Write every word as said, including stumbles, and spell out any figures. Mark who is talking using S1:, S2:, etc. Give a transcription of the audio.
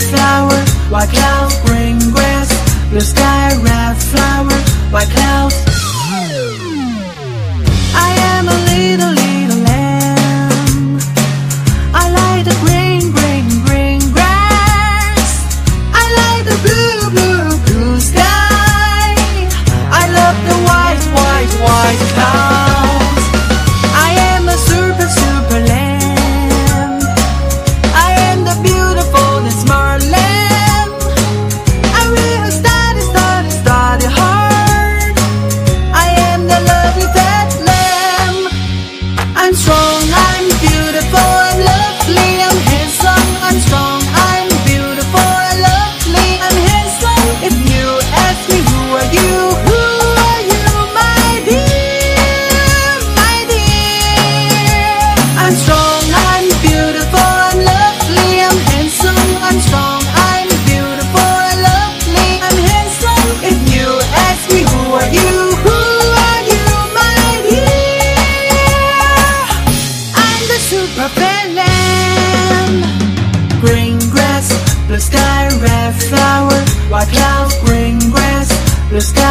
S1: flower, white cloud, green grass, blue sky, red flower, white cloud. I am a little, little lamb. I like the green, green, green grass. I like the blue, blue, blue sky. I love the white, white, white clouds. I am a super, super lamb. I am the beautiful and smart lamb. I will study, study, study hard. I am the lovely fat lamb. I'm strong, I'm beautiful, I'm lovely, I'm handsome. I'm strong, I'm beautiful, I'm lovely, I'm handsome. If you ask me who are you, who are you, my dear, my dear? I'm strong, I'm beautiful, I'm lovely, I'm handsome. I'm strong, I'm beautiful, I'm lovely, I'm handsome. If you ask me who are you, who are you, my dear? I'm the super fat lamb. Green grass, blue sky, red flower, white cloud, green grass, blue sky.